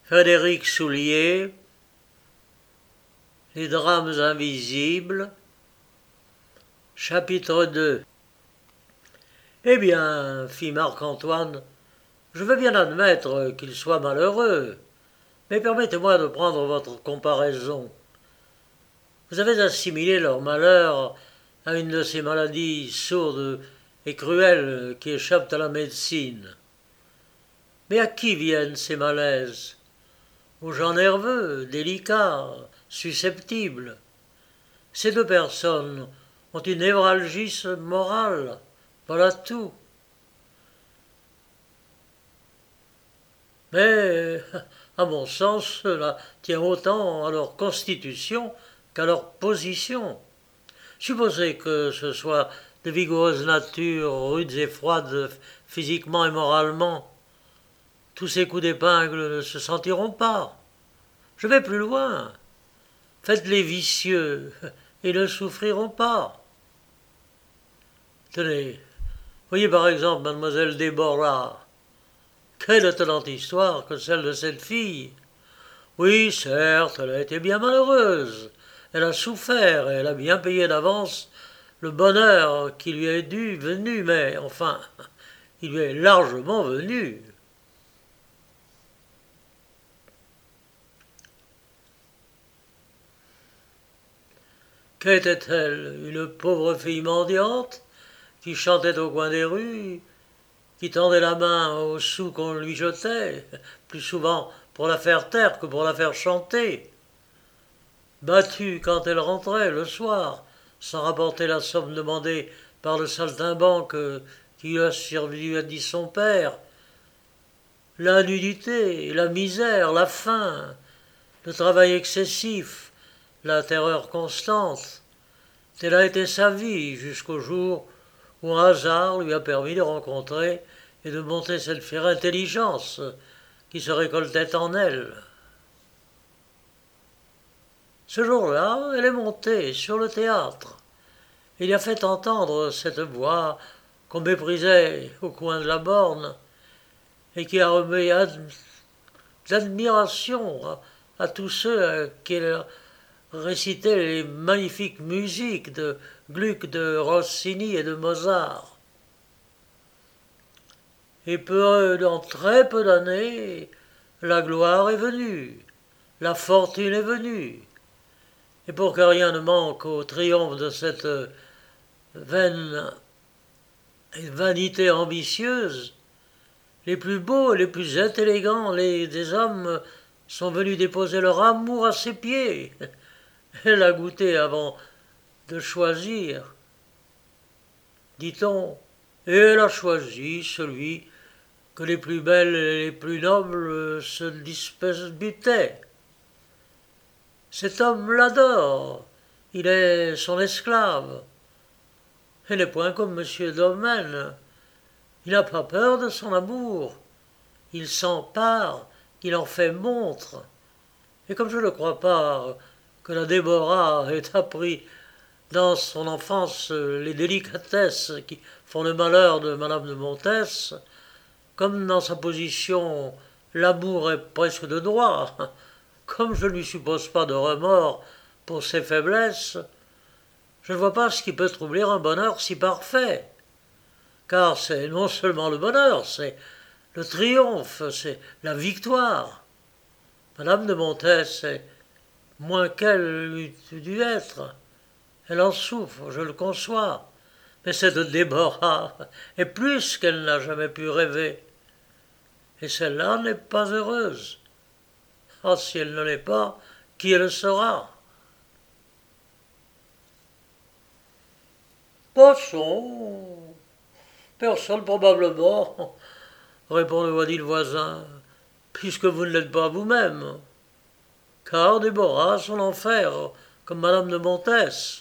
Frédéric Soulier, Les drames invisibles, chapitre 2. Eh bien, fit Marc-Antoine, je veux bien admettre qu'il soit malheureux, mais permettez-moi de prendre votre comparaison. Vous avez assimilé leur malheur à une de ces maladies sourdes et cruelles qui échappent à la médecine. Mais à qui viennent ces malaises? Aux gens nerveux, délicats, susceptibles. Ces deux personnes ont une névralgie morale. Voilà tout. Mais, à mon sens, cela tient autant à leur constitution qu'à leur position. Supposez que ce soit de vigoureuses natures, rudes et froides physiquement et moralement, tous ces coups d'épingle ne se sentiront pas. Je vais plus loin. Faites-les vicieux, et ne souffriront pas. Tenez, voyez par exemple mademoiselle Déborah. Quelle étonnante histoire que celle de cette fille. Oui, certes, elle a été bien malheureuse. Elle a souffert et elle a bien payé d'avance le bonheur qui lui est venu, mais enfin, il lui est largement venu. Qu'était-elle? Une pauvre fille mendiante qui chantait au coin des rues, qui tendait la main aux sous qu'on lui jetait, plus souvent pour la faire taire que pour la faire chanter, battue quand elle rentrait le soir, sans rapporter la somme demandée par le saltimbanque qui lui a dit son père, la nudité, la misère, la faim, le travail excessif, la terreur constante, telle a été sa vie jusqu'au jour où un hasard lui a permis de rencontrer et de monter cette fière intelligence qui se récoltait en elle. Ce jour-là, elle est montée sur le théâtre. Il y a fait entendre cette voix qu'on méprisait au coin de la borne et qui a remis d'admiration à tous ceux qui elle récitait les magnifiques musiques de Gluck, de Rossini et de Mozart. Et dans très peu d'années, la gloire est venue, la fortune est venue. Et pour que rien ne manque au triomphe de cette vaine vanité ambitieuse, les plus beaux et les plus intelligents des hommes sont venus déposer leur amour à ses pieds. Elle a goûté avant de choisir, dit-on, et elle a choisi celui que les plus belles et les plus nobles se disputaient. Cet homme l'adore, il est son esclave. Elle n'est point comme M. Domaine, il n'a pas peur de son amour, il s'empare, il en fait montre. Et comme je ne crois pas que la Déborah ait appris dans son enfance les délicatesses qui font le malheur de Madame de Montès, comme dans sa position l'amour est presque de droit, comme je ne lui suppose pas de remords pour ses faiblesses, je ne vois pas ce qui peut troubler un bonheur si parfait. Car c'est non seulement le bonheur, c'est le triomphe, c'est la victoire. Madame de Montès est moins qu'elle eût dû être. Elle en souffre, je le conçois. Mais cette Déborah est plus qu'elle n'a jamais pu rêver. Et celle-là n'est pas heureuse. Ah, si elle ne l'est pas, qui le sera? Passons. Personne probablement, répond le voix-dit le voisin, puisque vous ne l'êtes pas vous-même. Car Déborah a son enfer, comme Madame de Montès.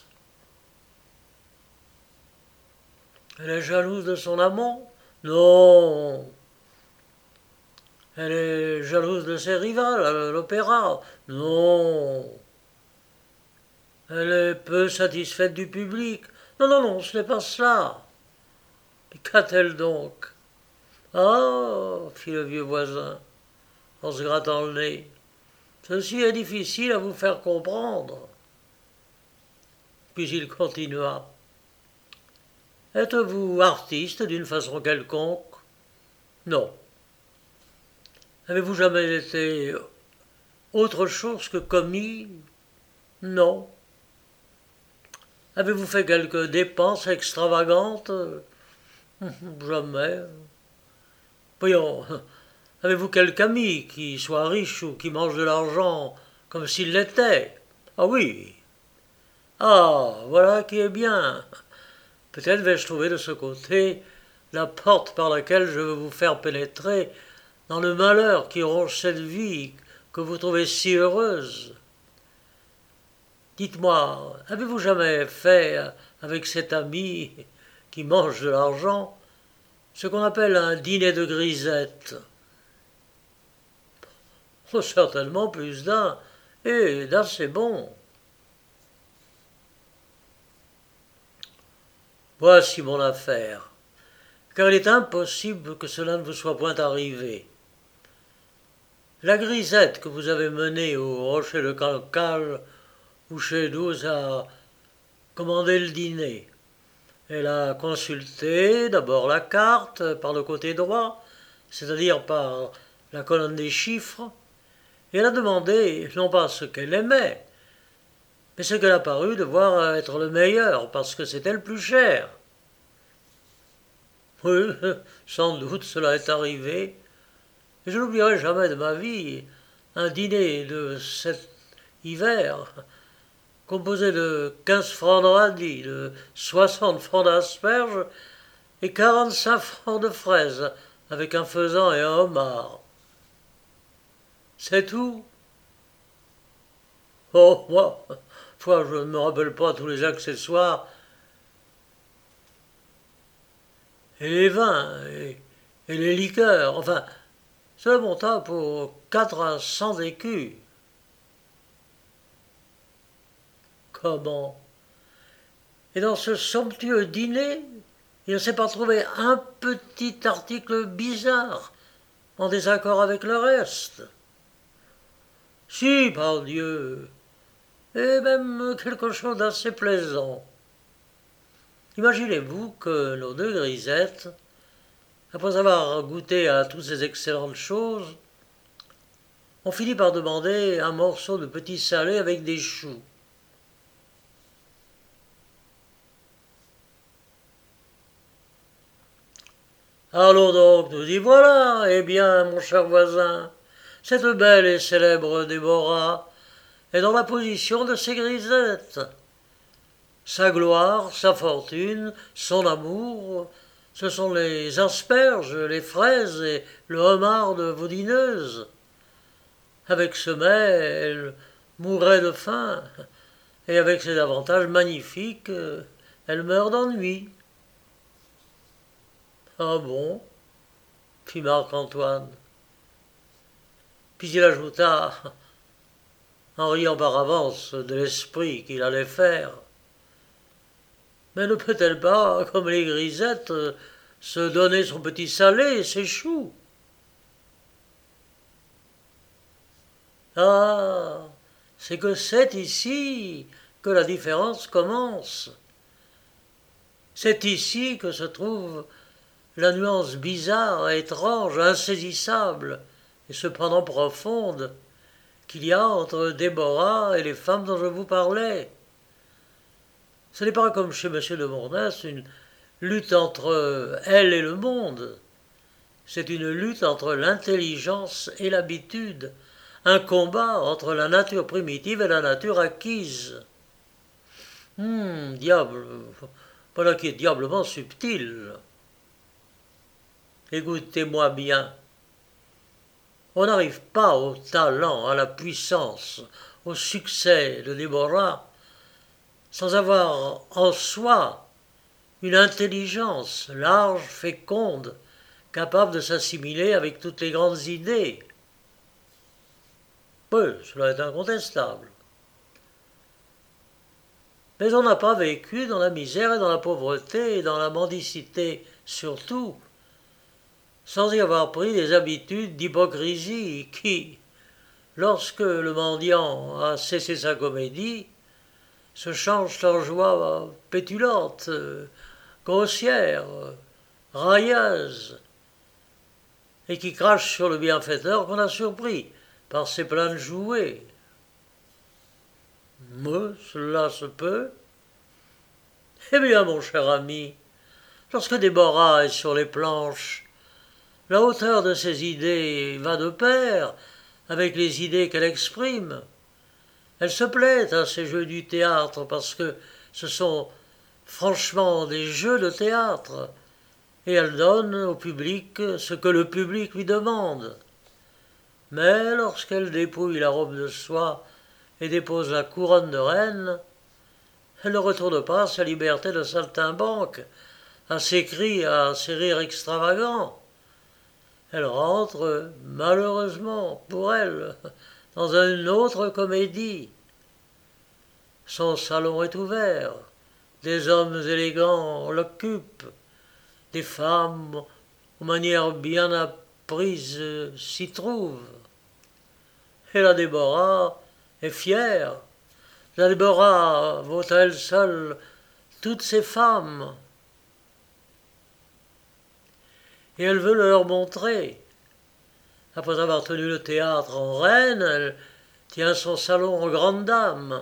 Elle est jalouse de son amant? Non. Elle est jalouse de ses rivales à l'opéra? Non. Elle est peu satisfaite du public? Non, non, non, ce n'est pas cela. Mais qu'a-t-elle donc? Ah, fit le vieux voisin, en se grattant le nez. Ceci est difficile à vous faire comprendre. Puis il continua. Êtes-vous artiste d'une façon quelconque? Non. Avez-vous jamais été autre chose que commis? Non. Avez-vous fait quelques dépenses extravagantes? Jamais. Voyons, avez-vous quelque ami qui soit riche ou qui mange de l'argent comme s'il l'était? Ah oui. Ah, voilà qui est bien. Peut-être vais-je trouver de ce côté la porte par laquelle je veux vous faire pénétrer dans le malheur qui ronge cette vie que vous trouvez si heureuse. Dites-moi, avez-vous jamais fait avec cet ami qui mange de l'argent ce qu'on appelle un dîner de grisette? Oh, certainement plus d'un, et d'assez bon. Voici mon affaire, car il est impossible que cela ne vous soit point arrivé. La grisette que vous avez menée au rocher de Cancale, où chez nous a commandé le dîner. Elle a consulté d'abord la carte par le côté droit, c'est-à-dire par la colonne des chiffres, et elle a demandé non pas ce qu'elle aimait, mais ce qu'elle a paru devoir être le meilleur, parce que c'était le plus cher. Oui, sans doute cela est arrivé, et je n'oublierai jamais de ma vie un dîner de cet hiver, composé de 15 francs de radis, de 60 francs d'asperges et 45 francs de fraises, avec un faisan et un homard. C'est tout? Oh, moi, je ne me rappelle pas tous les accessoires, et les vins, et les liqueurs, enfin, cela monta pour 4 à 100 écus. Comment? Et dans ce somptueux dîner, il ne s'est pas trouvé un petit article bizarre, en désaccord avec le reste. Si, pardieu, et même quelque chose d'assez plaisant. Imaginez-vous que nos deux grisettes, après avoir goûté à toutes ces excellentes choses, ont fini par demander un morceau de petit salé avec des choux. Allons donc, nous y voilà. Eh bien, mon cher voisin, cette belle et célèbre Déborah est dans la position de ces grisettes. Sa gloire, sa fortune, son amour, ce sont les asperges, les fraises et le homard de vos dîneuses. Avec ce mets, elle mourrait de faim, et avec ces avantages magnifiques, elle meurt d'ennui. Ah bon? Fit Marc-Antoine. Puis il ajouta, en riant par avance de l'esprit qu'il allait faire. Mais ne peut-elle pas, comme les grisettes, se donner son petit salé et ses choux? Ah, c'est que c'est ici que la différence commence. C'est ici que se trouve la nuance bizarre, étrange, insaisissable, et cependant profonde, qu'il y a entre Déborah et les femmes dont je vous parlais. Ce n'est pas comme chez M. de Mornas une lutte entre elle et le monde. C'est une lutte entre l'intelligence et l'habitude, un combat entre la nature primitive et la nature acquise. Diable, voilà qui est diablement subtil. Écoutez-moi bien. On n'arrive pas au talent, à la puissance, au succès de Déborah sans avoir en soi une intelligence large, féconde, capable de s'assimiler avec toutes les grandes idées. Oui, cela est incontestable. Mais on n'a pas vécu dans la misère et dans la pauvreté et dans la mendicité surtout. sans y avoir pris des habitudes d'hypocrisie qui, lorsque le mendiant a cessé sa comédie, se changent en joie pétulante, grossière, railleuse, et qui crache sur le bienfaiteur qu'on a surpris par ses plans de jouets. Mais cela se peut. Eh bien, mon cher ami, lorsque Déborah est sur les planches, la hauteur de ses idées va de pair avec les idées qu'elle exprime. Elle se plaît à ces jeux du théâtre parce que ce sont franchement des jeux de théâtre, et elle donne au public ce que le public lui demande. Mais lorsqu'elle dépouille la robe de soie et dépose la couronne de reine, elle ne retourne pas à sa liberté de saltimbanque, à ses cris, à ses rires extravagants. Elle rentre, malheureusement pour elle, dans une autre comédie. Son salon est ouvert, des hommes élégants l'occupent, des femmes aux manières bien apprises s'y trouvent. Et la Déborah est fière. La Déborah vaut à elle seule toutes ces femmes. Et elle veut le leur montrer. Après avoir tenu le théâtre en reine, elle tient son salon en grande dame.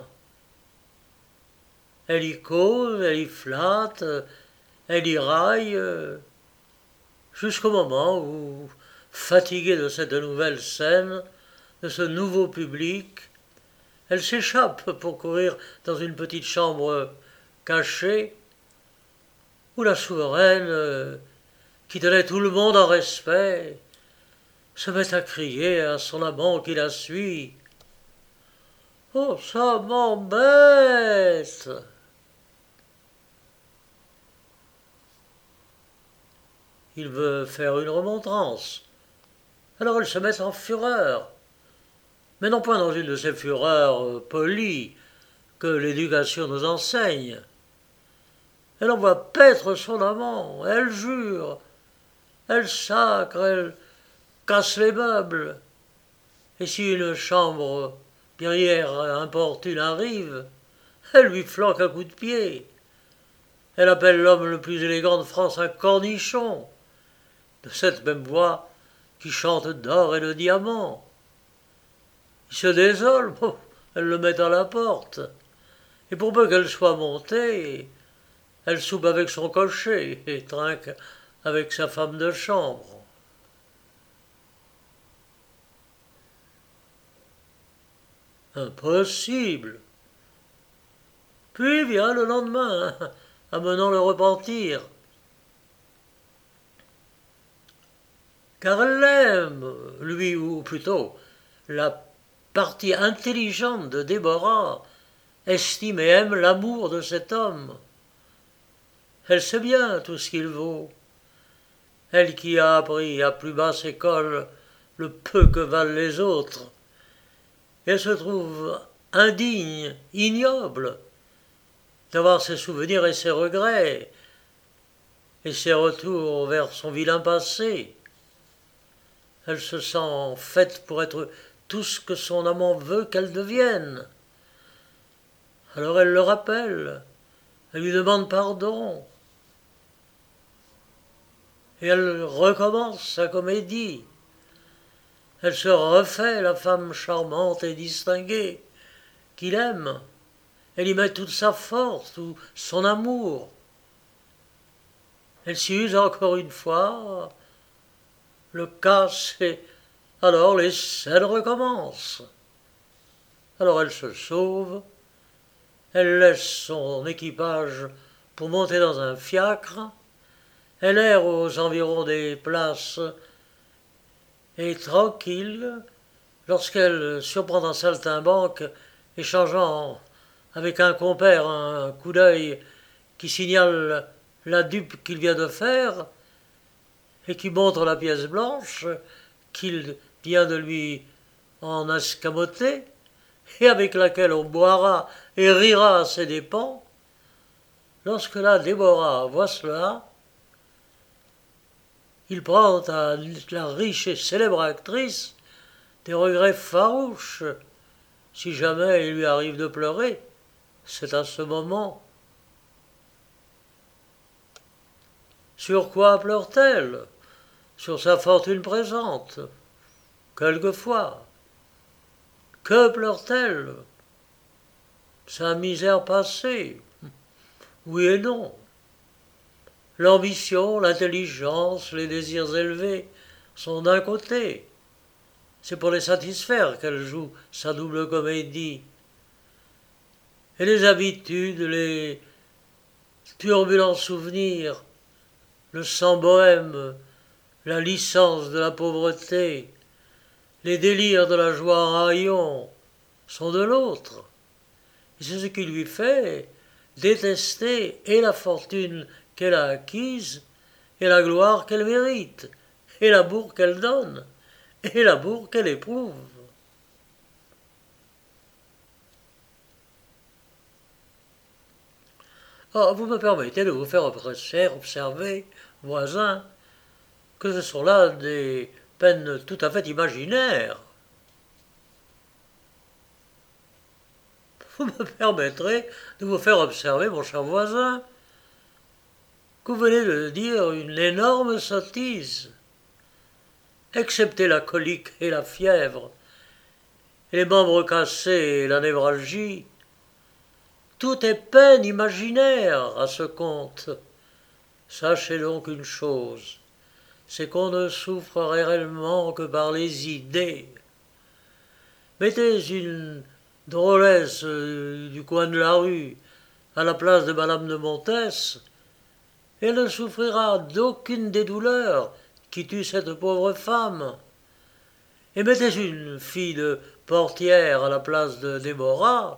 Elle y cause, elle y flatte, elle y raille, jusqu'au moment où, fatiguée de cette nouvelle scène, de ce nouveau public, elle s'échappe pour courir dans une petite chambre cachée, où la souveraine, qui tenait tout le monde en respect, se met à crier à son amant qui la suit. « Oh, ça m'embête !» Il veut faire une remontrance. Alors elle se met en fureur. Mais non point dans une de ces fureurs polies que l'éducation nous enseigne. Elle envoie paître son amant, elle jure, elle sacre, elle casse les meubles. Et si une chambre guerrière importune arrive, elle lui flanque un coup de pied. Elle appelle l'homme le plus élégant de France un cornichon, de cette même voix qui chante d'or et de diamants. Il se désole, elle le met à la porte, et pour peu qu'elle soit montée, elle soupe avec son cocher et trinque avec sa femme de chambre. Impossible. Puis vient le lendemain, amenant le repentir. Car elle l'aime, lui, ou plutôt, la partie intelligente de Déborah estime et aime l'amour de cet homme. Elle sait bien tout ce qu'il vaut. Elle qui a appris à plus basse école le peu que valent les autres. Et elle se trouve indigne, ignoble, d'avoir ses souvenirs et ses regrets, et ses retours vers son vilain passé. Elle se sent faite pour être tout ce que son amant veut qu'elle devienne. Alors elle le rappelle, elle lui demande pardon, et elle recommence sa comédie. Elle se refait la femme charmante et distinguée qu'il aime. Elle y met toute sa force, tout son amour. Elle s'y use encore une fois, le casse et alors les scènes recommencent. Alors elle se sauve, elle laisse son équipage pour monter dans un fiacre, elle erre aux environs des places et tranquille, lorsqu'elle surprend un saltimbanque échangeant avec un compère un coup d'œil qui signale la dupe qu'il vient de faire et qui montre la pièce blanche qu'il vient de lui en escamoter et avec laquelle on boira et rira à ses dépens, lorsque la Déborah voit cela, il prend à la riche et célèbre actrice des regrets farouches. Si jamais il lui arrive de pleurer, c'est à ce moment. Sur quoi pleure-t-elle? Sur sa fortune présente. Quelquefois. Que pleure-t-elle? Sa misère passée. Oui et non. L'ambition, l'intelligence, les désirs élevés sont d'un côté. C'est pour les satisfaire qu'elle joue sa double comédie. Et les habitudes, les turbulents souvenirs, le sang bohème, la licence de la pauvreté, les délires de la joie en rayon sont de l'autre. Et c'est ce qui lui fait détester et la fortune qu'elle a acquise, et la gloire qu'elle mérite, et l'amour qu'elle donne, et l'amour qu'elle éprouve. Oh, vous me permettez de vous faire observer, voisin, que ce sont là des peines tout à fait imaginaires. Vous me permettrez de vous faire observer, mon cher voisin, que vous venez de dire une énorme sottise. Excepté la colique et la fièvre, et les membres cassés et la névralgie, tout est peine imaginaire à ce compte. Sachez donc une chose, c'est qu'on ne souffre réellement que par les idées. Mettez une drôlesse du coin de la rue à la place de Madame de Montès, et elle ne souffrira d'aucune des douleurs qui tuent cette pauvre femme. Et mettez une fille de portière à la place de Déborah,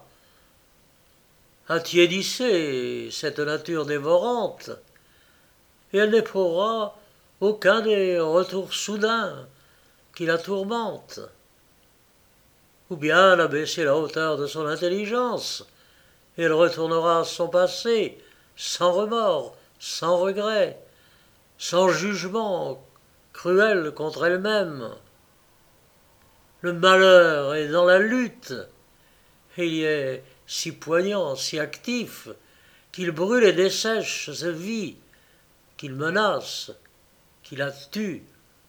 attiédissez cette nature dévorante, et elle n'éprouvera aucun des retours soudains qui la tourmentent. Ou bien abaisser la hauteur de son intelligence, et elle retournera à son passé, sans remords, sans regret, sans jugement cruel contre elle-même. Le malheur est dans la lutte, et il y est si poignant, si actif, qu'il brûle et dessèche sa vie, qu'il menace, qu'il la tue.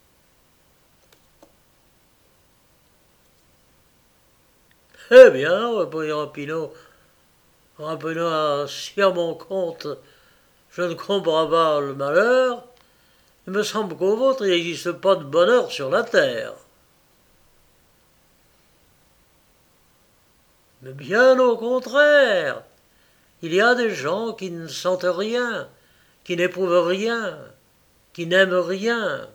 Eh bien, répondit Rapino, si à mon compte je ne comprends pas le malheur, il me semble qu'au vôtre il n'existe pas de bonheur sur la terre. Mais bien au contraire, il y a des gens qui ne sentent rien, qui n'éprouvent rien, qui n'aiment rien.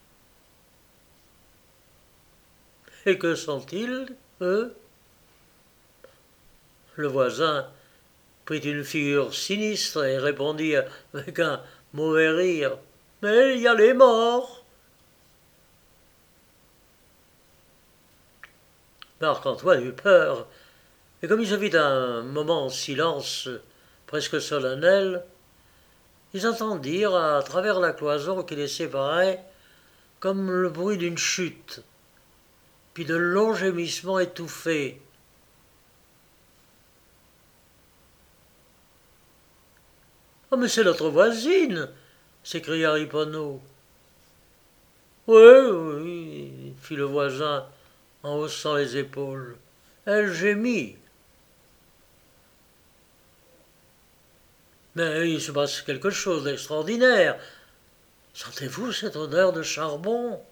Et que sont-ils, eux? Le voisin prit une figure sinistre et répondit avec un mauvais rire. Mais il y a les morts. Marc-Antoine eut peur, et comme il se fit un moment en silence presque solennel, ils entendirent à travers la cloison qui les séparait comme le bruit d'une chute, puis de longs gémissements étouffés. « Oh, mais c'est notre voisine !» s'écria Riponneau. « Oui, oui, fit le voisin en haussant les épaules. Elle gémit. Mais il se passe quelque chose d'extraordinaire. Sentez-vous cette odeur de charbon?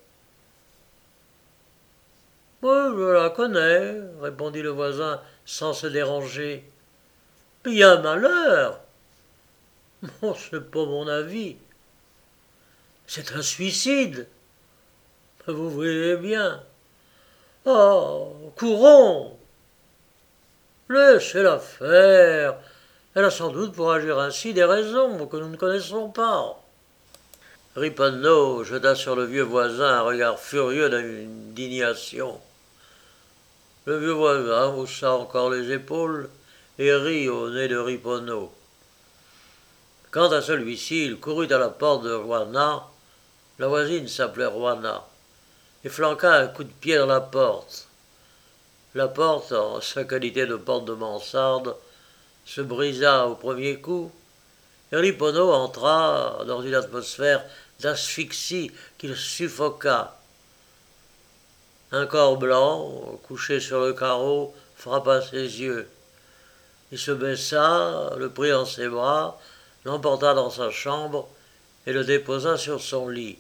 Oui, je la connais, répondit le voisin sans se déranger. Mais il y a un malheur. Bon, c'est pas mon avis. C'est un suicide. Vous voyez bien. Oh, courons. Laissez-la faire. Elle a sans doute pour agir ainsi des raisons que nous ne connaissons pas. Riponneau jeta sur le vieux voisin un regard furieux d'indignation. Le vieux voisin haussa encore les épaules et rit au nez de Riponneau. Quant à celui-ci, il courut à la porte de Juana La voisine s'appelait Juana et flanqua un coup de pied dans la porte. La porte, en sa qualité de porte de mansarde, se brisa au premier coup, et Ripono entra dans une atmosphère d'asphyxie qui le suffoqua. Un corps blanc, couché sur le carreau, frappa ses yeux. Il se baissa, le prit dans ses bras, l'emporta dans sa chambre et le déposa sur son lit.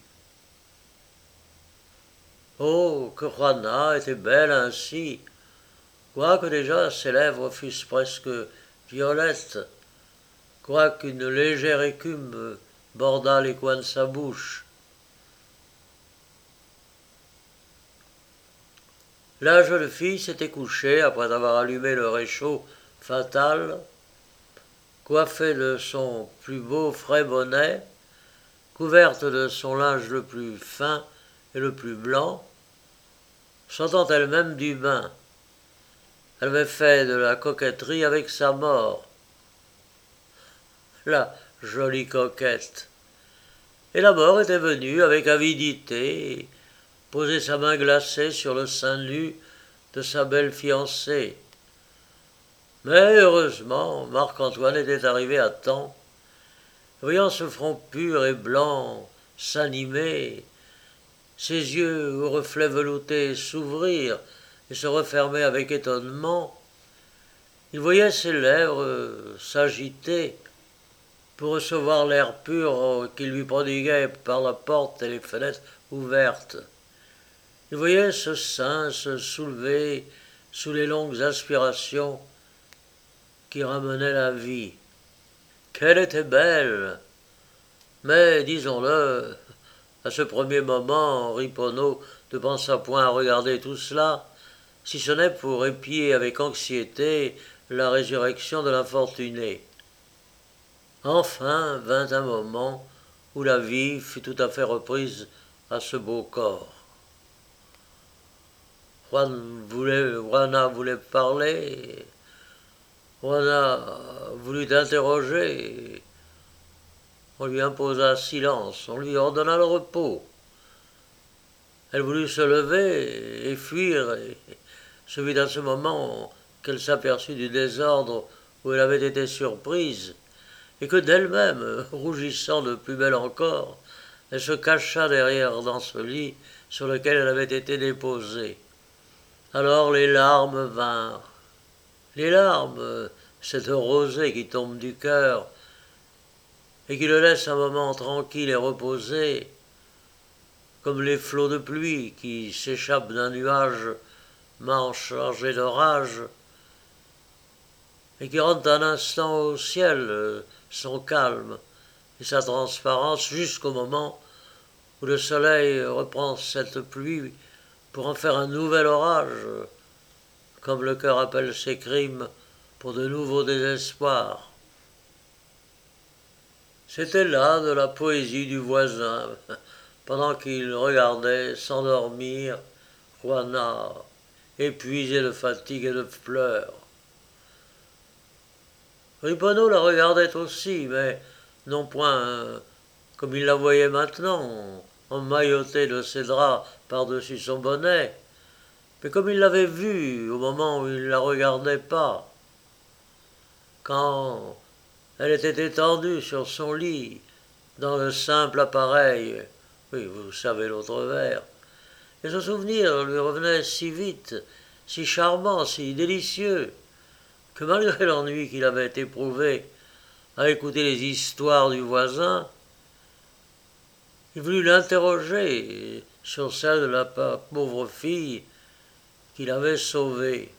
Oh, que Juana était belle ainsi, quoique déjà ses lèvres fussent presque violettes, quoiqu'une légère écume bordât les coins de sa bouche. La jeune fille s'était couchée après avoir allumé le réchaud fatal, coiffée de son plus beau frais bonnet, couverte de son linge le plus fin et le plus blanc, sortant elle-même du bain. Elle avait fait de la coquetterie avec sa mort. La jolie coquette. Et la mort était venue avec avidité poser sa main glacée sur le sein nu de sa belle fiancée. Mais heureusement, Marc-Antoine était arrivé à temps. Voyant ce front pur et blanc s'animer, ses yeux aux reflets veloutés s'ouvrir et se refermer avec étonnement, il voyait ses lèvres s'agiter pour recevoir l'air pur qu'il lui prodiguait par la porte et les fenêtres ouvertes. Il voyait ce sein se soulever sous les longues aspirations qui ramenaient la vie. Qu'elle était belle! Mais, disons-le, à ce premier moment, Ripono ne pensa point à regarder tout cela, si ce n'est pour épier avec anxiété la résurrection de l'infortuné. Enfin vint un moment où la vie fut tout à fait reprise à ce beau corps. Juana voulait parler, Juana voulut interroger, on lui imposa silence, on lui ordonna le repos. Elle voulut se lever et fuir, et ce fut à ce moment qu'elle s'aperçut du désordre où elle avait été surprise, et que d'elle-même, rougissant de plus belle encore, elle se cacha derrière dans ce lit sur lequel elle avait été déposée. Alors les larmes vinrent. Les larmes, cette rosée qui tombe du cœur et qui le laisse un moment tranquille et reposé, comme les flots de pluie qui s'échappent d'un nuage chargé d'orage et qui rendent un instant au ciel son calme et sa transparence jusqu'au moment où le soleil reprend cette pluie pour en faire un nouvel orage, comme le cœur appelle ses crimes pour de nouveaux désespoirs. C'était là de la poésie du voisin, pendant qu'il regardait s'endormir Juana, épuisée de fatigue et de pleurs. Ripono la regardait aussi, mais non point comme il la voyait maintenant, emmaillotée de ses draps par-dessus son bonnet, mais comme il l'avait vue au moment où il ne la regardait pas, quand elle était étendue sur son lit, dans le simple appareil, oui, vous savez l'autre vers, et ce souvenir lui revenait si vite, si charmant, si délicieux, que malgré l'ennui qu'il avait éprouvé à écouter les histoires du voisin, il voulut l'interroger sur celle de la pauvre fille qu'il avait sauvée.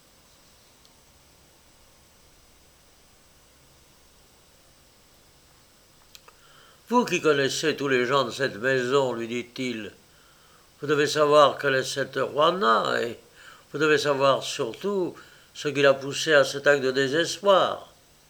Vous qui connaissez tous les gens de cette maison, lui dit-il, vous devez savoir quelle est cette Juana, et vous devez savoir surtout ce qui l'a poussé à cet acte de désespoir.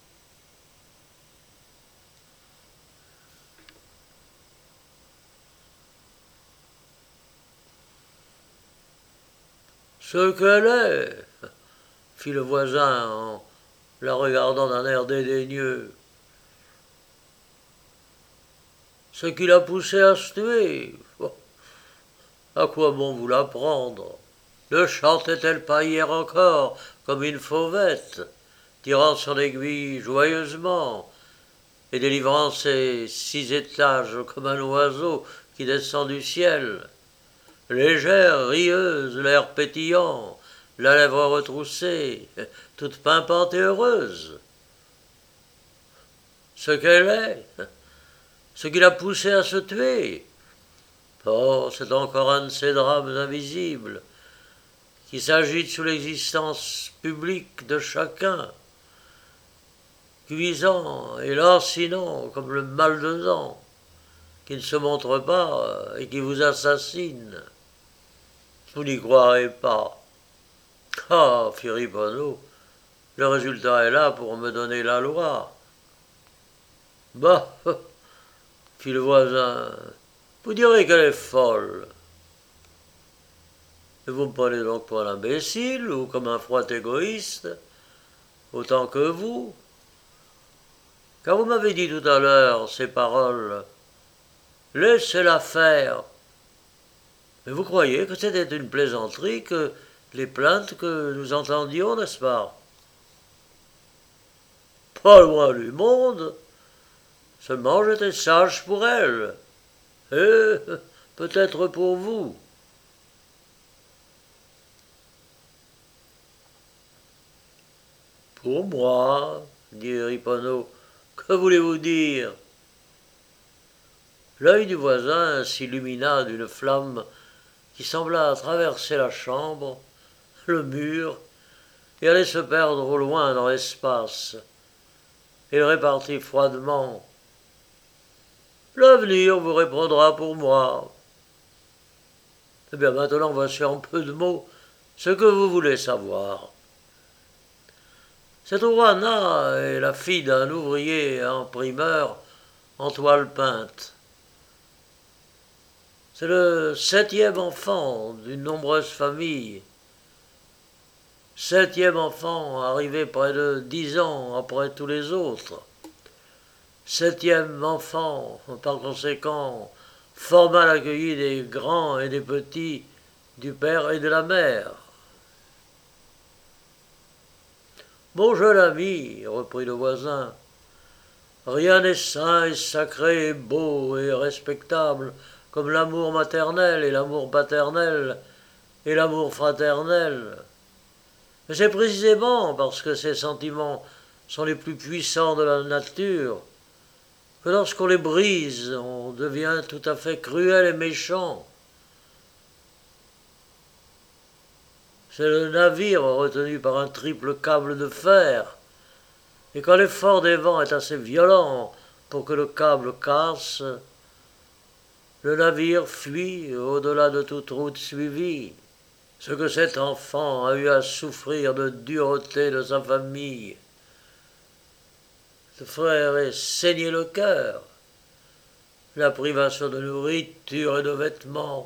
Ce qu'elle est, fit le voisin en la regardant d'un air dédaigneux. ce qui l'a poussé à se tuer. Oh, à quoi bon vous l'apprendre? Ne chantait-elle pas hier encore, comme une fauvette, tirant son aiguille joyeusement, et délivrant ses 6 étages comme un oiseau qui descend du ciel, légère, rieuse, l'air pétillant, la lèvre retroussée, toute pimpante et heureuse. Ce qu'elle est, ce qui l'a poussée à se tuer. Oh, c'est encore un de ces drames invisibles qui s'agitent sous l'existence publique de chacun, cuisant et lancinant comme le mal de dents, qui ne se montre pas et qui vous assassine. Vous n'y croirez pas. Ah, Firipano, le résultat est là pour me donner la loi. Bah, fit le voisin, vous direz qu'elle est folle. Et vous me prenez donc pour un imbécile ou comme un froid égoïste, autant que vous. Car vous m'avez dit tout à l'heure ces paroles. Laissez-la faire. Mais vous croyez que c'était une plaisanterie que les plaintes que nous entendions, n'est-ce pas? Pas loin du monde. Seulement j'étais sage pour elle. Et peut-être pour vous. Pour moi, dit Ripono, que voulez-vous dire? L'œil du voisin s'illumina d'une flamme qui sembla traverser la chambre, le mur, et aller se perdre au loin dans l'espace. Il répartit froidement. L'avenir vous répondra pour moi. Eh bien maintenant voici en peu de mots ce que vous voulez savoir. Cette Oana est la fille d'un ouvrier imprimeur en toile peinte. C'est le 7e enfant d'une nombreuse famille. 7e enfant arrivé près de 10 ans après tous les autres. 7e enfant, par conséquent, fort mal accueilli des grands et des petits, du père et de la mère. Mon jeune ami, reprit le voisin, rien n'est saint et sacré et beau et respectable comme l'amour maternel et l'amour paternel et l'amour fraternel. Mais c'est précisément parce que ces sentiments sont les plus puissants de la nature que lorsqu'on les brise, on devient tout à fait cruel et méchant. C'est le navire retenu par un triple câble de fer, et quand l'effort des vents est assez violent pour que le câble casse, le navire fuit au-delà de toute route suivie. Ce que cet enfant a eu à souffrir de dureté de sa famille, se ferait saigner le cœur, la privation de nourriture et de vêtements,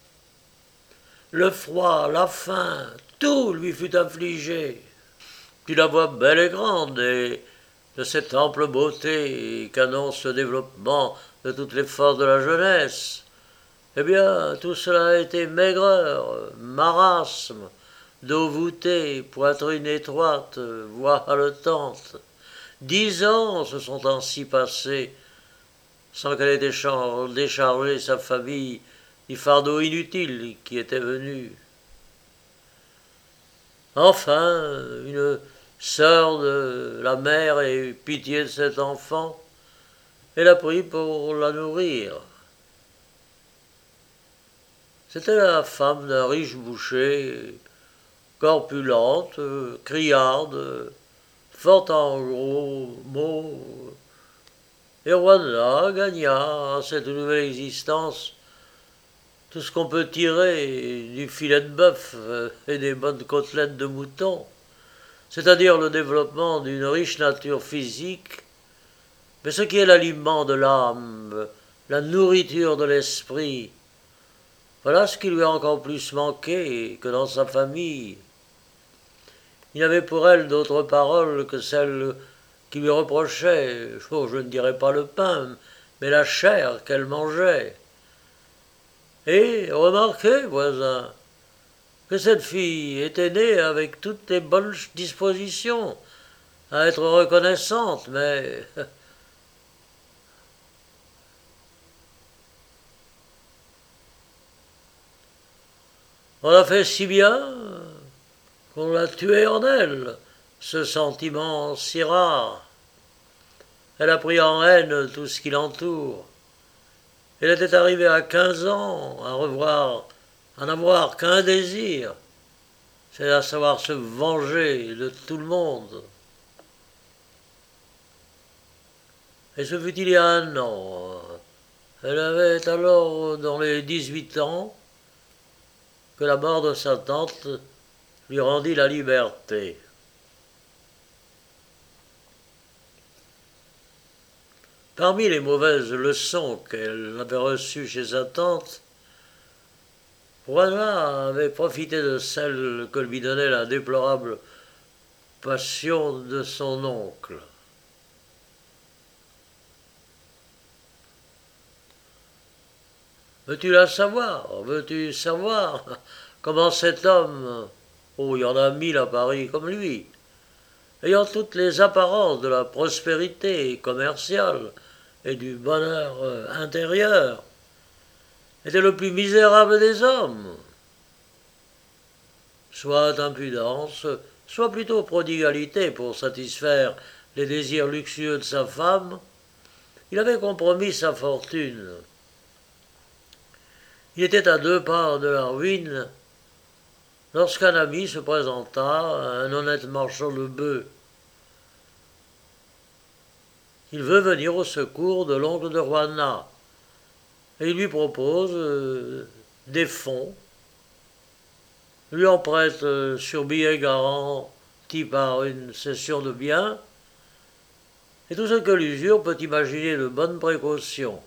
le froid, la faim, tout lui fut affligé. Puis la voix belle et grande et de cette ample beauté qu'annonce le développement de toutes les forces de la jeunesse, eh bien, tout cela a été maigreur, marasme, dos voûté, poitrine étroite, voix haletante. 10 ans se sont ainsi passés sans qu'elle ait déchargé sa famille du fardeau inutile qui était venu. Enfin, une sœur de la mère ait pitié de cet enfant et l'a pris pour la nourrir. C'était la femme d'un riche boucher, corpulente, criarde, fort en gros mots. Et Rwanda gagna à cette nouvelle existence tout ce qu'on peut tirer du filet de bœuf et des bonnes côtelettes de mouton, c'est-à-dire le développement d'une riche nature physique, mais ce qui est l'aliment de l'âme, la nourriture de l'esprit, voilà ce qui lui a encore plus manqué que dans sa famille. Il n'avait pour elle d'autre parole que celle qui lui reprochait, je ne dirais pas le pain, mais la chair qu'elle mangeait. Et remarquez, voisin, que cette fille était née avec toutes les bonnes dispositions à être reconnaissante, mais on a fait si bien qu'on l'a tué en elle, ce sentiment si rare. Elle a pris en haine tout ce qui l'entoure. Elle était arrivée à 15 ans à n'avoir qu'un désir, c'est à savoir se venger de tout le monde. Et ce fut il y a 1 an. Elle avait alors dans les 18 ans que la mort de sa tante lui rendit la liberté. Parmi les mauvaises leçons qu'elle avait reçues chez sa tante, Juana avait profité de celle que lui donnait la déplorable passion de son oncle. Veux-tu savoir comment cet homme, oh il y en a 1000 à Paris comme lui, ayant toutes les apparences de la prospérité commerciale et du bonheur intérieur, était le plus misérable des hommes. Soit impudence, soit plutôt prodigalité pour satisfaire les désirs luxueux de sa femme, il avait compromis sa fortune. Il était à 2 pas de la ruine lorsqu'un ami se présenta, un honnête marchand de bœufs. Il veut venir au secours de l'oncle de Juana et il lui propose des fonds, lui en prête sur billet garanti par une cession de biens et tout ce que l'usure peut imaginer de bonnes précautions.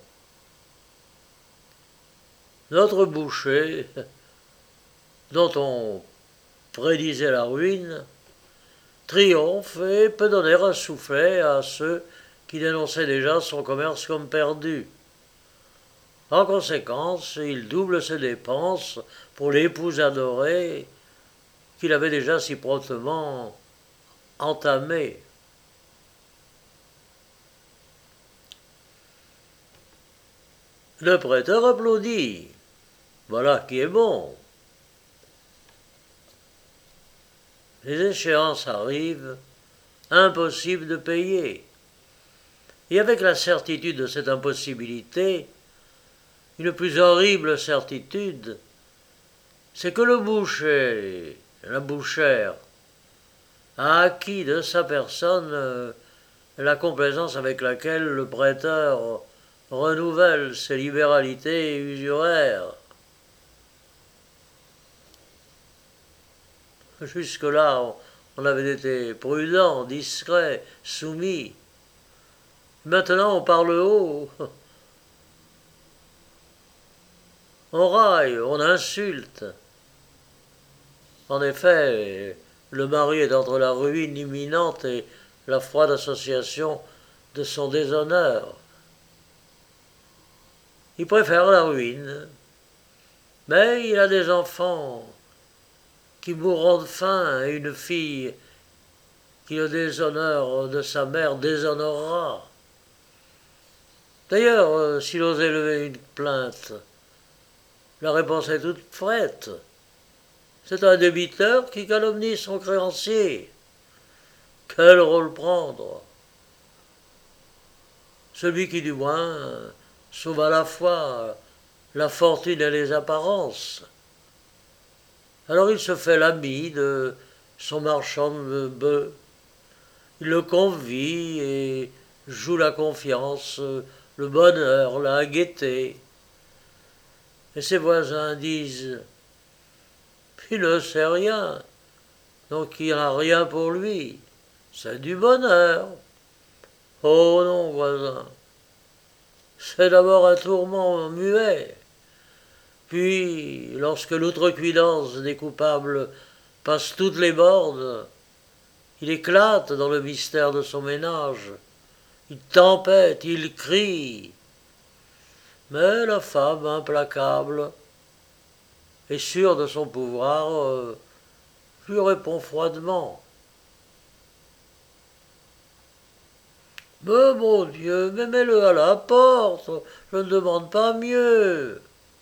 Notre boucher, dont on prédisait la ruine, triomphe et peut donner un soufflet à ceux qui dénonçaient déjà son commerce comme perdu. En conséquence, il double ses dépenses pour l'épouse adorée qu'il avait déjà si promptement entamée. Le prêteur applaudit. Voilà qui est bon. Les échéances arrivent, impossible de payer. Et avec la certitude de cette impossibilité, une plus horrible certitude, c'est que le boucher, la bouchère, a acquis de sa personne la complaisance avec laquelle le prêteur renouvelle ses libéralités usuraires. Jusque-là, on avait été prudent, discret, soumis. Maintenant, on parle haut. On raille, on insulte. En effet, le mari est entre la ruine imminente et la froide association de son déshonneur. Il préfère la ruine, mais il a des enfants qui mourront de faim et une fille qui le déshonneur de sa mère déshonorera. D'ailleurs, s'il ose élever une plainte, la réponse est toute prête. C'est un débiteur qui calomnie son créancier. Quel rôle prendre? Celui qui, du moins, sauve à la fois la fortune et les apparences. Alors il se fait l'ami de son marchand de bœufs. Il le convie et joue la confiance, le bonheur, la gaieté. Et ses voisins disent « Il ne sait rien, donc il n'a rien pour lui. C'est du bonheur. » Oh non, voisin, c'est d'abord un tourment muet. Puis, lorsque l'outrecuidance des coupables passe toutes les bornes, il éclate dans le mystère de son ménage. Il tempête, il crie. Mais la femme, implacable et sûre de son pouvoir, lui répond froidement. Mais mon Dieu, mais mets-le à la porte, je ne demande pas mieux.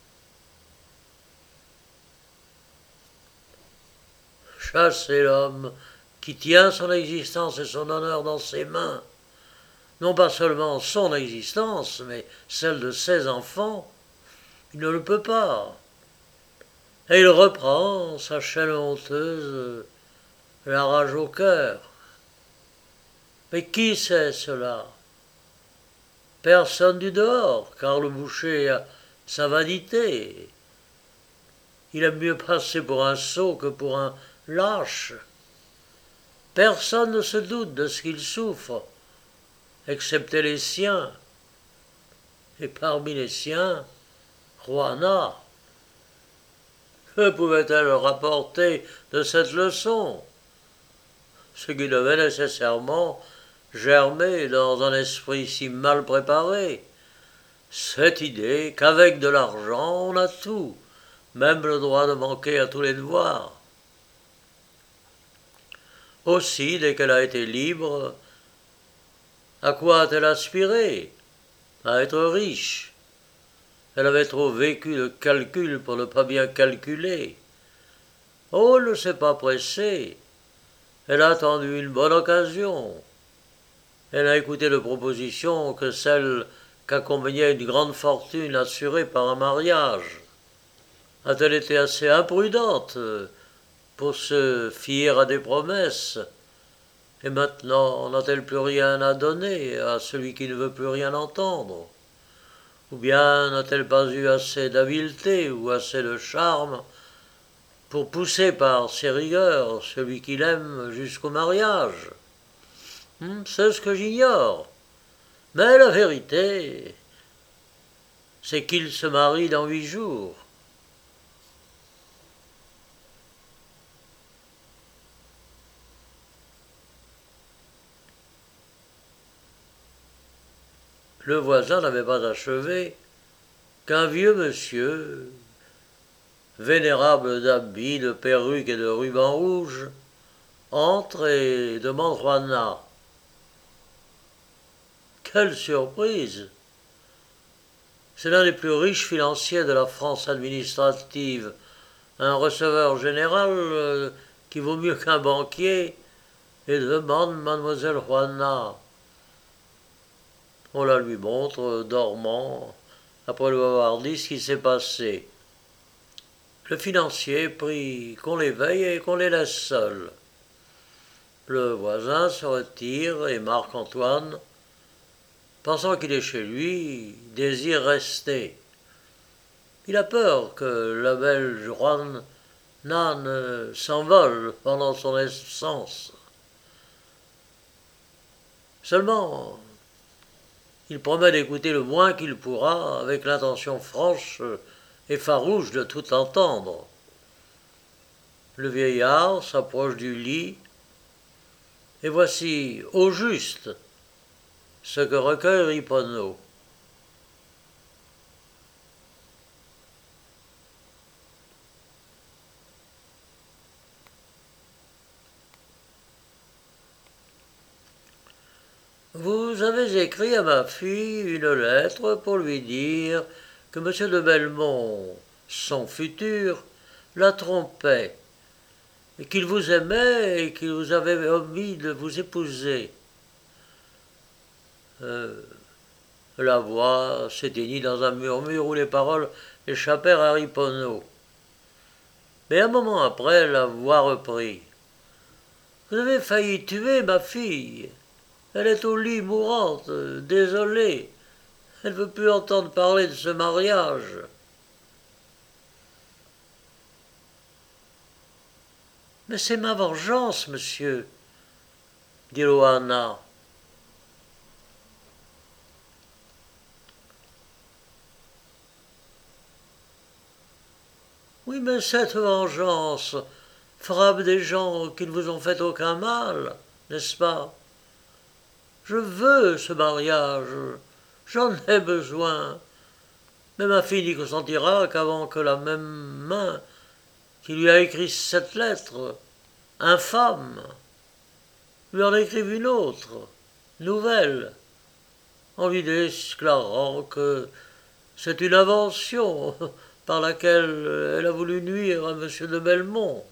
Chassez l'homme qui tient son existence et son honneur dans ses mains, non pas seulement son existence, mais celle de ses enfants, il ne le peut pas. Et il reprend sa chaîne honteuse, la rage au cœur. Mais qui sait cela? Personne du dehors, car le boucher a sa vanité. Il aime mieux passer pour un sot que pour un lâche. Personne ne se doute de ce qu'il souffre, excepté les siens. Et parmi les siens, Juana. Que pouvait-elle rapporter de cette leçon? Ce qui devait nécessairement germer dans un esprit si mal préparé. Cette idée qu'avec de l'argent on a tout, même le droit de manquer à tous les devoirs. Aussi, dès qu'elle a été libre, à quoi a-t-elle aspiré? À être riche. Elle avait trop vécu de calcul pour ne pas bien calculer. Oh, elle ne s'est pas pressée. Elle a attendu une bonne occasion. Elle n'a écouté de propositions que celles qu'accompagnait une grande fortune assurée par un mariage. A-t-elle été assez imprudente pour se fier à des promesses? Et maintenant, n'a-t-elle plus rien à donner à celui qui ne veut plus rien entendre? Ou bien n'a-t-elle pas eu assez d'habileté ou assez de charme pour pousser par ses rigueurs celui qu'il aime jusqu'au mariage? C'est ce que j'ignore. Mais la vérité, c'est qu'il se marie dans 8 jours. Le voisin n'avait pas achevé qu'un vieux monsieur, vénérable d'habits, de perruques et de rubans rouges, entre et demande Juana. Quelle surprise! C'est l'un des plus riches financiers de la France administrative, un receveur général qui vaut mieux qu'un banquier, et demande mademoiselle Juana. On la lui montre, dormant, après lui avoir dit ce qui s'est passé. Le financier prie qu'on les veille et qu'on les laisse seuls. Le voisin se retire et Marc-Antoine, pensant qu'il est chez lui, désire rester. Il a peur que la belle Juana ne s'envole pendant son absence. Seulement, il promet d'écouter le moins qu'il pourra avec l'intention franche et farouche de tout entendre. Le vieillard s'approche du lit et voici au juste ce que recueille Riponneau. Vous avez écrit à ma fille une lettre pour lui dire que M. de Belmont, son futur, la trompait, et qu'il vous aimait et qu'il vous avait omis de vous épouser. La voix s'éteignit dans un murmure où les paroles échappèrent à Riponneau. Mais un moment après, la voix reprit. Vous avez failli tuer ma fille. Elle est au lit mourante, désolée. Elle ne veut plus entendre parler de ce mariage. Mais c'est ma vengeance, monsieur, dit Loana. Oui, mais cette vengeance frappe des gens qui ne vous ont fait aucun mal, n'est-ce pas? Je veux ce mariage, j'en ai besoin. Mais ma fille n'y consentira qu'avant que la même main qui lui a écrit cette lettre, infâme, lui en écrive une autre, nouvelle, en lui déclarant que c'est une invention par laquelle elle a voulu nuire à M. de Belmont.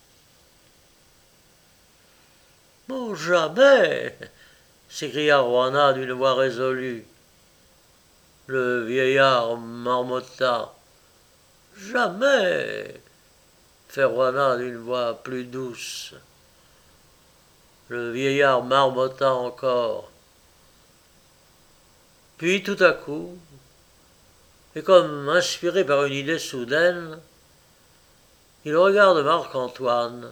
Bon, jamais, s'écria Juana d'une voix résolue. Le vieillard marmotta. Jamais, fait Juana d'une voix plus douce. Le vieillard marmotta encore. Puis tout à coup, et comme inspiré par une idée soudaine, il regarde Marc-Antoine.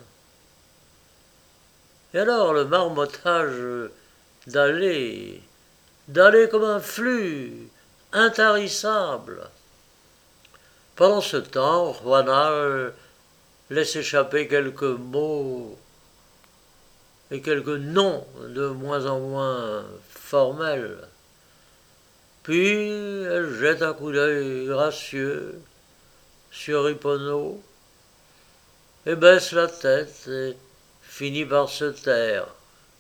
Et alors le marmottage d'aller comme un flux intarissable. Pendant ce temps, Juana laisse échapper quelques mots et quelques noms de moins en moins formels. Puis elle jette un coup d'œil gracieux sur Hippono et baisse la tête et finit par se taire.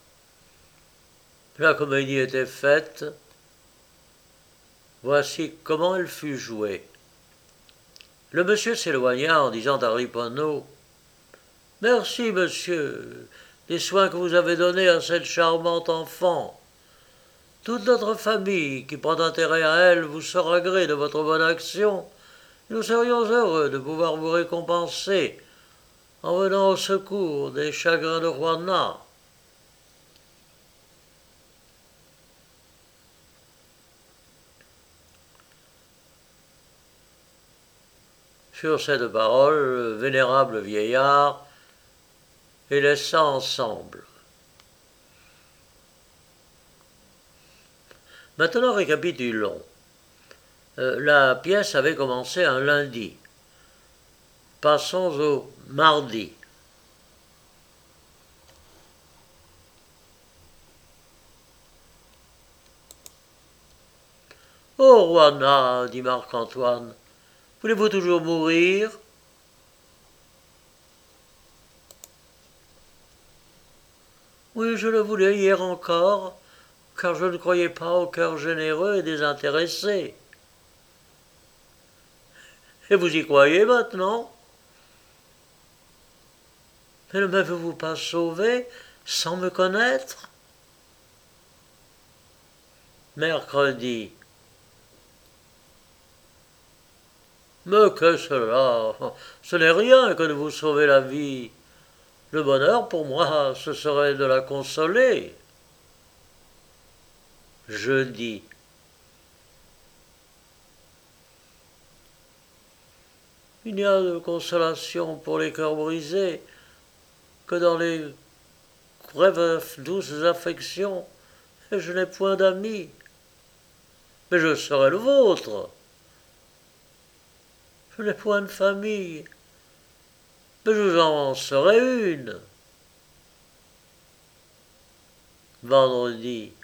La comédie était faite, voici comment elle fut jouée. Le monsieur s'éloigna en disant à Hippono « Merci, monsieur, des soins que vous avez donnés à cette charmante enfant. Toute notre famille, qui prend intérêt à elle, vous sera gré de votre bonne action. Nous serions heureux de pouvoir vous récompenser en venant au secours des chagrins de Juana. » Sur cette parole, le vénérable vieillard les laissa ensemble. Maintenant récapitulons. La pièce avait commencé un lundi. Passons au mardi. Oh, Juana, dit Marc-Antoine, voulez-vous toujours mourir? Oui, je le voulais hier encore, car je ne croyais pas au cœur généreux et désintéressé. Et vous y croyez maintenant? Mais ne m'avez-vous pas sauvé sans me connaître? Mercredi. Mais que cela? Ce n'est rien que de vous sauver la vie. Le bonheur, pour moi, ce serait de la consoler. Jeudi. Il n'y a de consolation pour les cœurs brisés que dans les brèves douces affections, et je n'ai point d'amis. Mais je serai le vôtre. Je n'ai point de famille, mais je vous en serai une. Vendredi.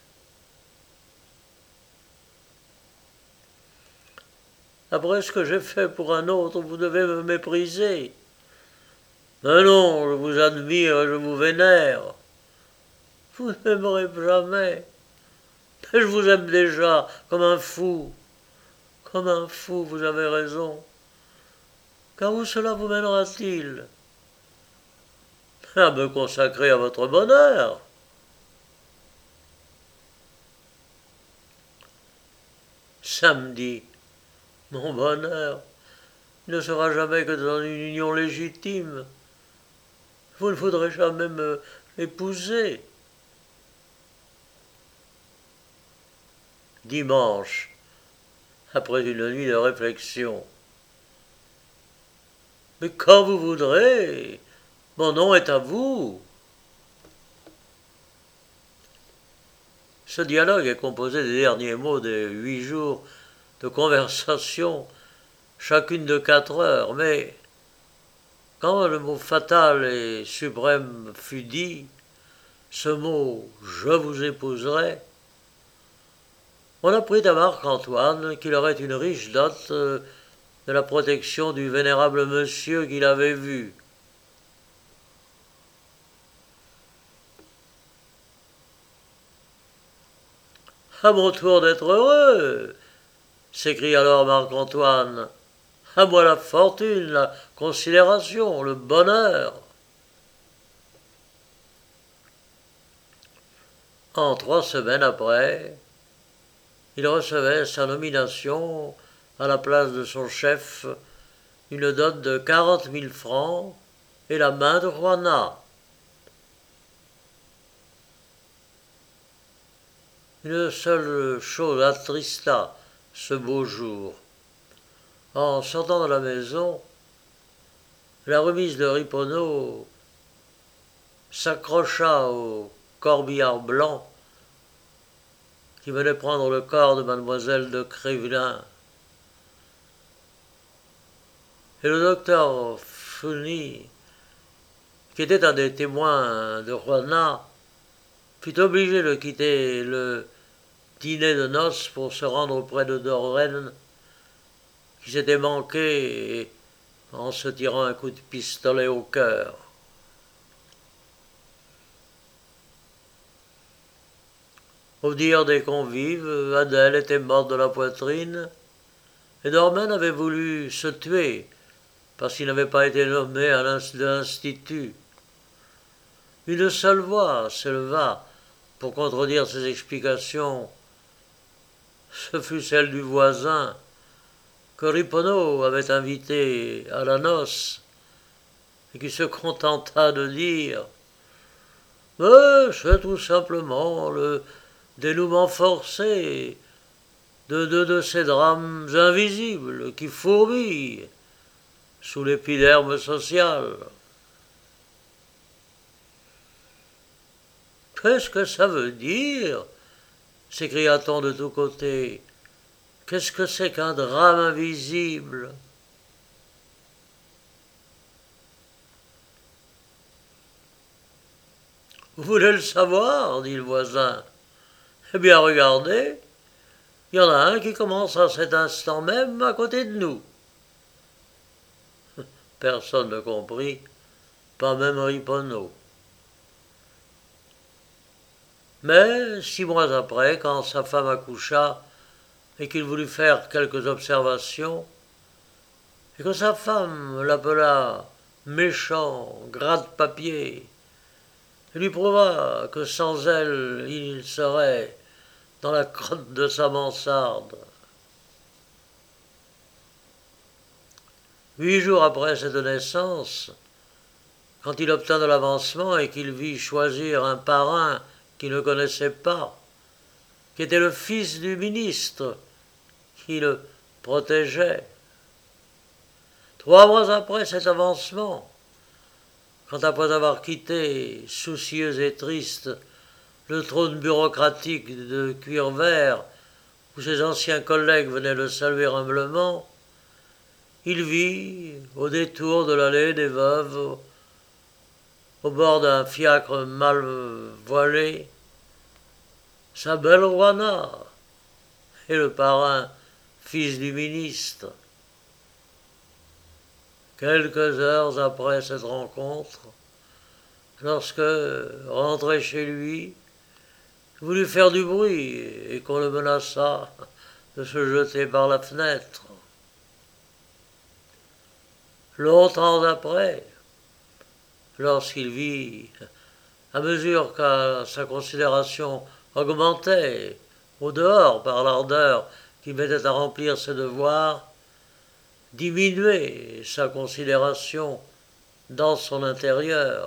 Après ce que j'ai fait pour un autre, vous devez me mépriser. Mais non, je vous admire et je vous vénère. Vous ne m'aimerez jamais. Mais je vous aime déjà, comme un fou. Comme un fou, vous avez raison. Car où cela vous mènera-t-il? À me consacrer à votre bonheur. Samedi. Mon bonheur ne sera jamais que dans une union légitime. Vous ne voudrez jamais m'épouser. Dimanche, après une nuit de réflexion. Mais quand vous voudrez, mon nom est à vous. Ce dialogue est composé des derniers mots des 8 jours de conversation, chacune de 4 heures, mais quand le mot fatal et suprême fut dit, ce mot « je vous épouserai », On apprit à Marc-Antoine qu'il aurait une riche dot de la protection du vénérable monsieur qu'il avait vu. À mon tour d'être heureux, s'écrie alors Marc-Antoine. À moi la fortune, la considération, le bonheur. En 3 semaines après, il recevait sa nomination à la place de son chef, une dot de 40 000 francs et la main de Juana. Une seule chose attrista ce beau jour. En sortant de la maison, la remise de Riponneau s'accrocha au corbillard blanc qui venait prendre le corps de mademoiselle de Crévelin. Et le docteur Fourny, qui était un des témoins de Juana, fut obligé de quitter le dîner de noces pour se rendre auprès de Dorren, qui s'était manqué en se tirant un coup de pistolet au cœur. Au dire des convives, Adèle était morte de la poitrine, et Dormen avait voulu se tuer parce qu'il n'avait pas été nommé à l'institut. Une seule voix s'éleva pour contredire ces explications. Ce fut celle du voisin que Riponneau avait invité à la noce et qui se contenta de dire « Mais c'est tout simplement le dénouement forcé de deux de ces drames invisibles qui fourmillent sous l'épiderme social. » Qu'est-ce que ça veut dire? S'écria-t-on de tous côtés. Qu'est-ce que c'est qu'un drame invisible? Vous voulez le savoir? Dit le voisin. Eh bien, regardez, il y en a un qui commence à cet instant même à côté de nous. Personne ne comprit, pas même Riponneau. Mais 6 mois après, quand sa femme accoucha et qu'il voulut faire quelques observations, et que sa femme l'appela méchant, gratte-papier, et lui prouva que sans elle, il serait dans la crotte de sa mansarde. 8 jours après cette naissance, quand il obtint de l'avancement et qu'il vit choisir un parrain qu'il ne connaissait pas, qui était le fils du ministre qui le protégeait. 3 mois après cet avancement, quand après avoir quitté, soucieux et triste, le trône bureaucratique de cuir vert où ses anciens collègues venaient le saluer humblement, il vit, au détour de l'allée des Veuves, au bord d'un fiacre mal voilé, sa belle Juana et le parrain, fils du ministre. Quelques heures après cette rencontre, lorsque, rentré chez lui, il voulut faire du bruit et qu'on le menaça de se jeter par la fenêtre. Longtemps après, lorsqu'il vit, à mesure que sa considération augmentait au dehors par l'ardeur qui mettait à remplir ses devoirs, diminuer sa considération dans son intérieur.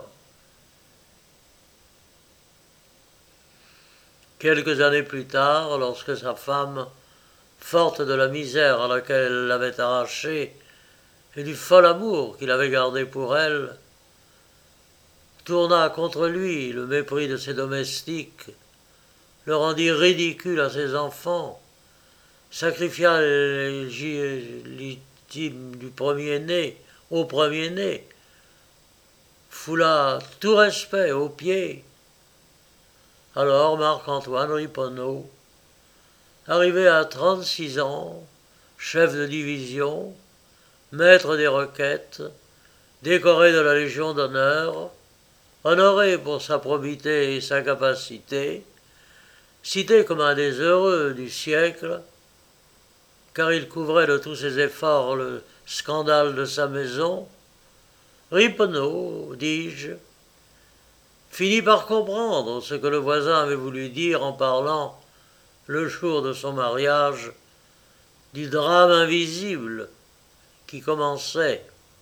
Quelques années plus tard, lorsque sa femme, forte de la misère à laquelle elle l'avait arraché et du fol amour qu'il avait gardé pour elle, tourna contre lui le mépris de ses domestiques, le rendit ridicule à ses enfants, sacrifia les légitimes du premier-né au premier-né, foula tout respect aux pieds. Alors Marc-Antoine Riponneau arrivé à 36 ans, chef de division, maître des requêtes, décoré de la Légion d'honneur, honoré pour sa probité et sa capacité, cité comme un des heureux du siècle, car il couvrait de tous ses efforts le scandale de sa maison, Riponneau, dis-je, finit par comprendre ce que le voisin avait voulu dire en parlant, le jour de son mariage, du drame invisible qui commençait.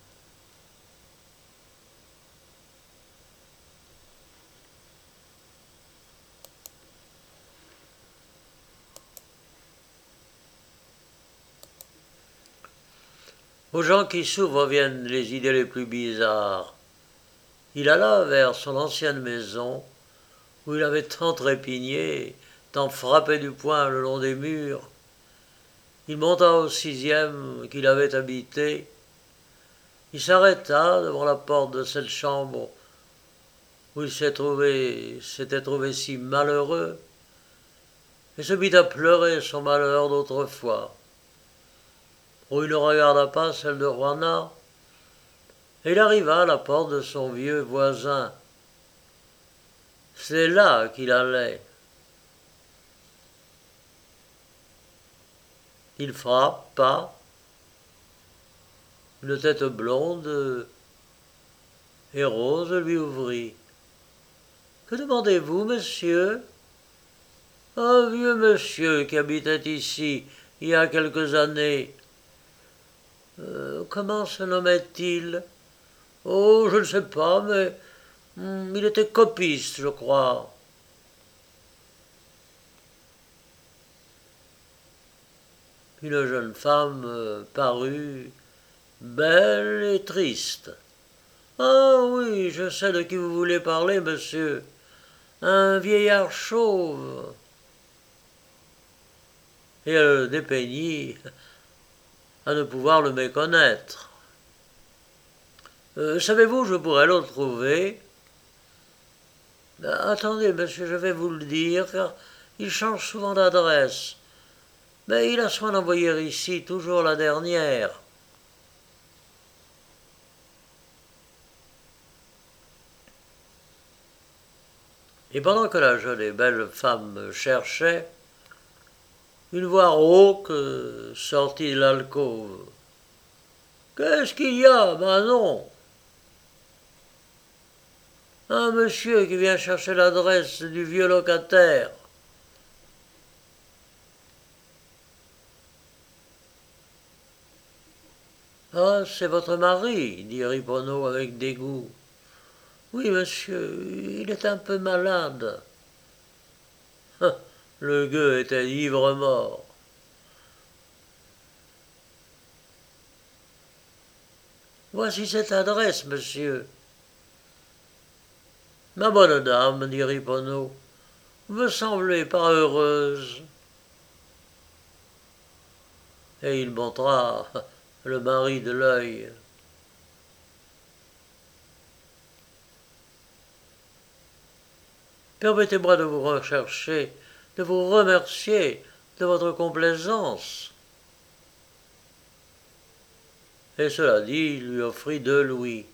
Aux gens qui s'ouvrent viennent les idées les plus bizarres. Il alla vers son ancienne maison, où il avait tant trépigné, tant frappé du poing le long des murs. Il monta au 6e qu'il avait habité. Il s'arrêta devant la porte de cette chambre où il s'était trouvé si malheureux, et se mit à pleurer son malheur d'autrefois. Oh, il ne regarda pas celle de Juana, et il arriva à la porte de son vieux voisin. C'est là qu'il allait. Il frappa. Une tête blonde et rose lui ouvrit. « Que demandez-vous, monsieur ?»« Un vieux monsieur qui habitait ici il y a quelques années. Comment se nommait-il ? Oh, je ne sais pas, mais il était copiste, je crois. » Une jeune femme parut, belle et triste. « Ah oui, je sais de qui vous voulez parler, monsieur. Un vieillard chauve. » Et elle dépeignit à ne pouvoir le méconnaître. Savez-vous, je pourrais le trouver. Attendez, monsieur, je vais vous le dire, car il change souvent d'adresse. Mais il a soin d'envoyer ici toujours la dernière. Et pendant que la jeune et belle femme cherchait, une voix rauque sortit de l'alcôve. « Qu'est-ce qu'il y a, Manon ?»« Un monsieur qui vient chercher l'adresse du vieux locataire. » « Ah, c'est votre mari, dit Riponneau avec dégoût. Oui, monsieur, il est un peu malade. » Le gueux était ivre-mort. « Voici cette adresse, monsieur. »« Ma bonne dame, dit Riponneau, vous me semblez pas heureuse. » Et il montra le mari de l'œil. Permettez-moi de vous rechercher, de vous remercier de votre complaisance. Et cela dit, il lui offrit 2 louis.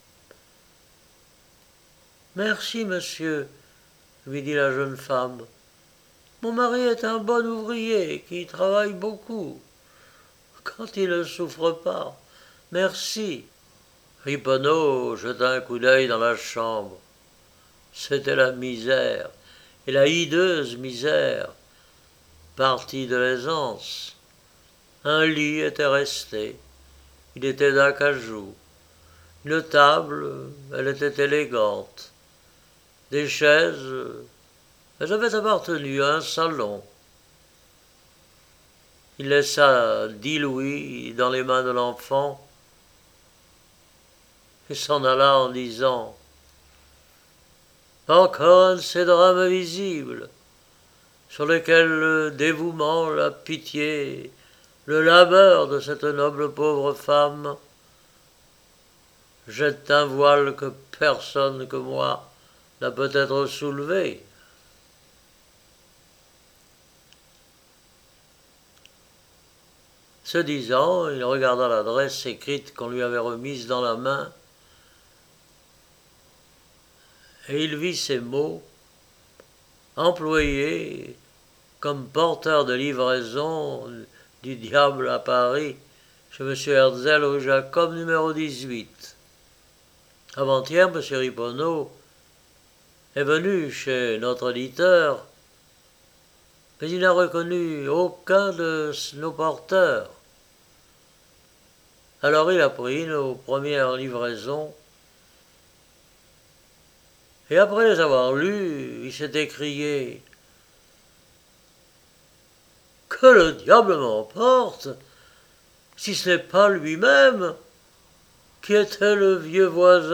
Merci, monsieur, lui dit la jeune femme. Mon mari est un bon ouvrier qui travaille beaucoup. Quand il ne souffre pas. Merci. Riponneau jeta un coup d'œil dans la chambre. C'était la misère, et la hideuse misère, partie de l'aisance. Un lit était resté, il était d'acajou. Une table, elle était élégante. Des chaises, elles avaient appartenu à un salon. Il laissa 10 louis dans les mains de l'enfant et s'en alla en disant « Encore un de ces drames visibles sur lesquels le dévouement, la pitié, le labeur de cette noble pauvre femme jette un voile que personne que moi n'a peut-être soulevé. » Ce disant, il regarda l'adresse écrite qu'on lui avait remise dans la main, et il vit ces mots, employés comme porteur de livraison du diable à Paris, chez M. Herzl au Jacob numéro 18. Avant-hier, M. Riponneau est venu chez notre éditeur, mais il n'a reconnu aucun de nos porteurs. Alors il a pris nos premières livraisons, et après les avoir lues, il s'est écrié « Que le diable m'emporte, si ce n'est pas lui-même qui était le vieux voisin !»